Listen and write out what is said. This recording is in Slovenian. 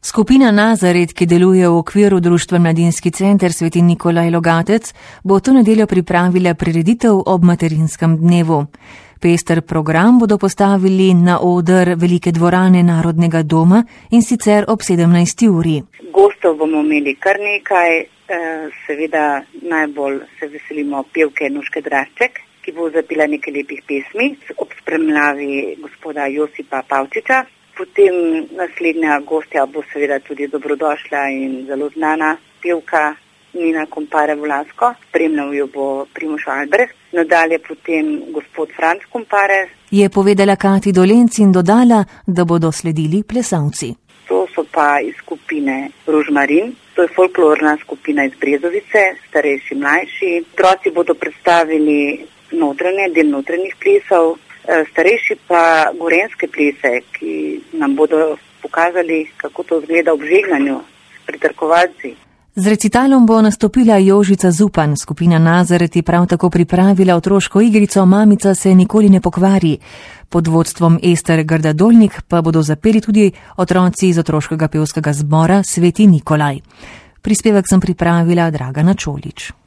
Skupina Nazaret, ki deluje v okviru društva Mladinski center Sveti Nikolaj Logatec, bo to nedeljo pripravila prireditev ob materinskem dnevu. Pester program bodo postavili na oder velike dvorane Narodnega doma in sicer ob 17. uri. Gostov bomo imeli kar nekaj, seveda najbolj se veselimo pevke Nuške Drašček, ki bo zapela nekaj lepih pesmi ob spremljavi gospoda Josipa Pavčiča. Potem naslednja gostja bo seveda tudi dobrodošla in zelo znana pevka Nina Kompare Volasko, spremljal jo bo Primož Albrecht, nadalje potem gospod Franc Kompare. Je povedala Kati Dolenc in dodala, da bodo sledili plesalci. To so pa iz skupine Rožmarin, to je folklorna skupina iz Brezovice, starejši, mlajši. Otroci bodo predstavili del notranjih plesov, starejši pa gorenjske plese, ki nam bodo pokazali, kako to izgleda ob žegnanju s pritrkovalci. Z recitalom bo nastopila Jožica Zupan. Skupina Nazaret je prav tako pripravila otroško igrico Mamica se nikoli ne pokvari. Pod vodstvom Ester Grda-Dolnik pa bodo zapeli tudi otroci iz otroškega pevskega zbora Sveti Nikolaj. Prispevek sem pripravila Dragana Čolič.